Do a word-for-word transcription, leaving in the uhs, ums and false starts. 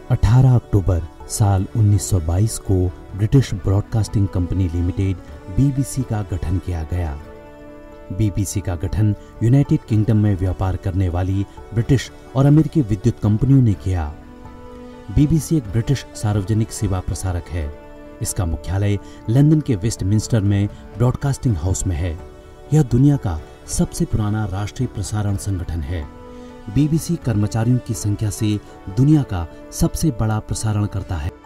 अठारह अक्टूबर साल उन्नीस सौ बाईस को British broadcasting company limited BBC का गठन किया गया। बीबीसी का गठन यूनाइटेड किंगडम में व्यापार करने वाली ब्रिटिश और अमेरिकी विद्युत कंपनियों ने किया। बीबीसी एक ब्रिटिश सार्वजनिक सेवा प्रसारक है। इसका मुख्यालय लंदन के वेस्टमिंस्टर में ब्रॉडकास्टिंग हाउस में है। यह दुनिया का सबसे पुराना राष्ट्रीय प्रसारण संगठन है। बीबीसी कर्मचारियों की संख्या से दुनिया का सबसे बड़ा प्रसारणकर्ता है।